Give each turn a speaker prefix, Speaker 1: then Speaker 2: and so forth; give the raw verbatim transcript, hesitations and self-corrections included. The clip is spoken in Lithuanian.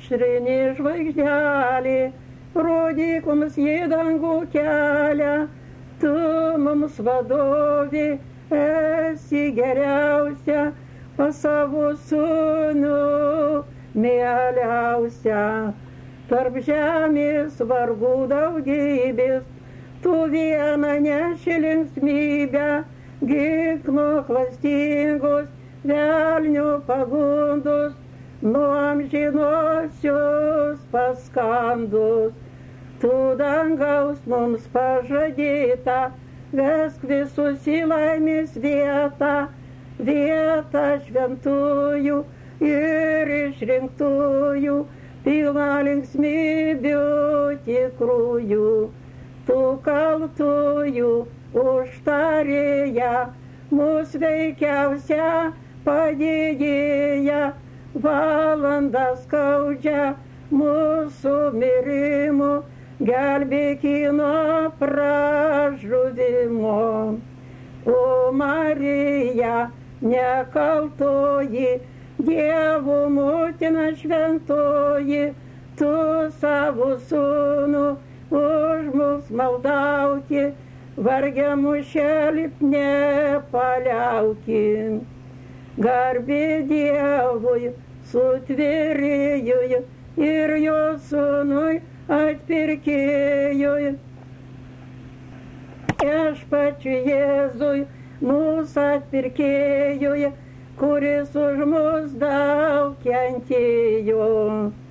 Speaker 1: aušrinė žvaigždelė, rodyk mums į dangų kelią, tu mums vadovė, esi geriausia, pas savo sūnų mieliausia. Tarp žemės vargų daugybės, tu vieną neši linksmybę, gyk nuo klastingos velnių pagundos, nuo amžinosios paskandus. Tu dangaus mums pažadėta, vesk visus į laimės vietą, vietą šventųjų ir išrinktųjų, pilna linksmybių tikrųjų. Tu kaltųjų užtarėja, mūsų veikiausia padėjėja, valandą skaudžią mūsų mirimų, gelbėk nuo pražuvimo. O Marija, nekaltoji, Dievo motina šventoji, tu savo sūnų už mus maldauki, varge mušelip nepaliauki. Garbė Dievui, sutvėrėjui ir jo sūnui atpirkėjui. Viešpačiui Jėzui, mūsų atpirkėjui, kuris už mus daug kentėjo.